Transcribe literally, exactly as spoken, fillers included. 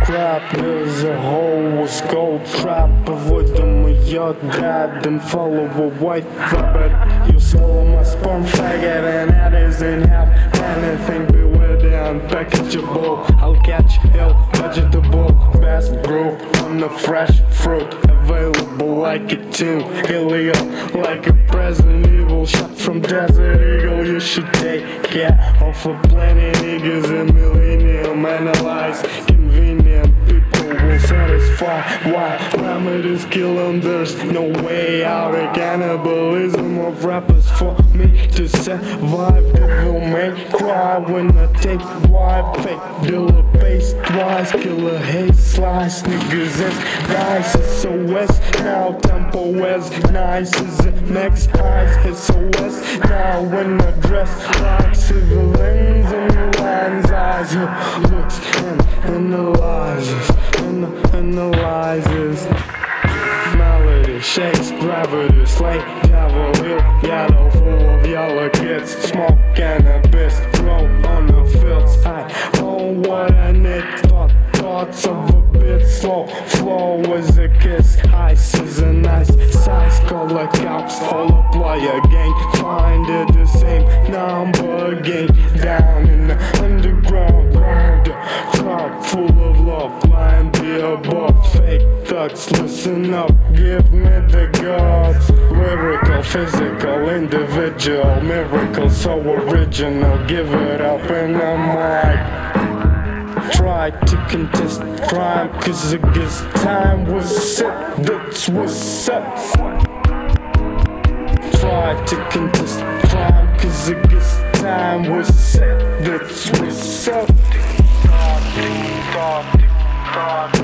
crap. There's a whole skull trap. Avoid them with your dad and follow a white rabbit. You swallow my sperm faggot and that isn't half anything. Beware the unpackageable. I'll catch ill vegetable. Best grow on the fresh fruit. Available like a tune. Illegal like a President Evil. Shot from Desert Eagle. You should take care of a planet niggas and millennium. Analyze convenient people will satisfy. Why remedies kill them? There's no way out of cannibalism of rappers for me to survive. Devil may cry when I take wife. Fake dealer pays twice. Killer hate slice. Niggas as nice. S O S now. Tempo as nice as the next highs. S O S now when I dress like civilians and lines eyes. Who looks and analyzes and analyzes. Melody shakes gravity, slate devil hill, yellow full of yellow kids, smoke cannabis, throw on the fields. I own what I need, thought thoughts of a bit slow, flow was a kiss, ice is a nice size, color cops, all apply again, find it the same number again, down in the underground, round the crowd full of love, blind the above, fake thugs, listen up, give me the gods, lyrical, physical, individual, miracle, so original, give it up in the mic. Try to contest crime, cause a good time was set, that's what's up. Try to contest crime, cause a good time was set, that's what's up.